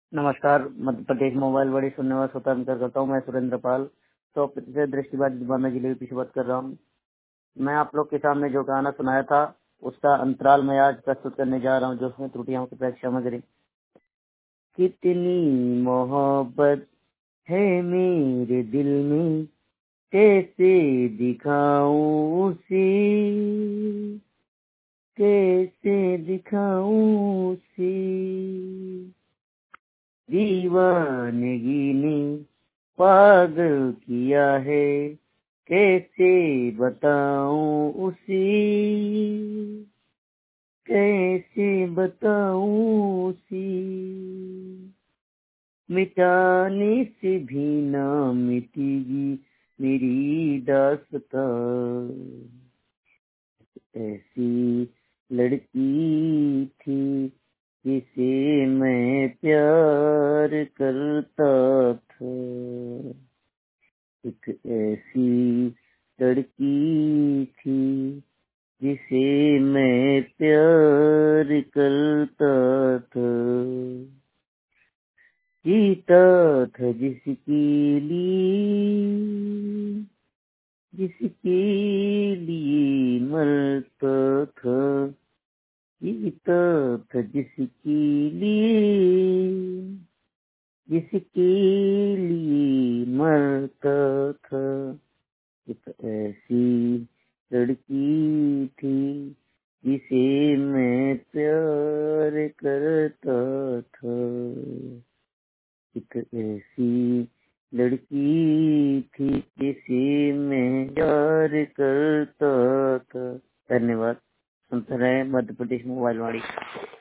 नमस्कार। मध्य प्रदेश मोबाइल बड़ी सुनने वाला श्रोता मित्र करता हूँ। मैं सुरेंद्र पाल 100% दृष्टिबाधित बांदा जिले की बात कर रहा हूँ। मैं आप लोग के सामने जो गाना सुनाया था उसका अंतराल मैं आज प्रस्तुत करने जा रहा हूँ, जो उसमें त्रुटियां की परीक्षा में करी। कितनी मोहब्बत है मेरे दिल में, कैसे दिखाऊं उसे, कैसे दिखाऊं उसे। दीवानगी ने पागल किया है, कैसे बताऊं उसे, कैसे बताऊं उसे। मिटाने से भी ना मिटेगी मेरी दास्तां। ऐसी लड़की थी जिसे मैं प्यार करता था। एक ऐसी लड़की थी जिसे मैं प्यार करता था। जीता था जिसके लिए, जिसके लिए मरता था। जीता था जिसके लिए, जिसके लिए मरता था। एक ऐसी लड़की थी जिसे मैं प्यार करता था। एक ऐसी लड़की थी जिसे मैं प्यार करता था। धन्यवाद। सुनते रहे मध्य प्रदेश मोबाइल वाणी।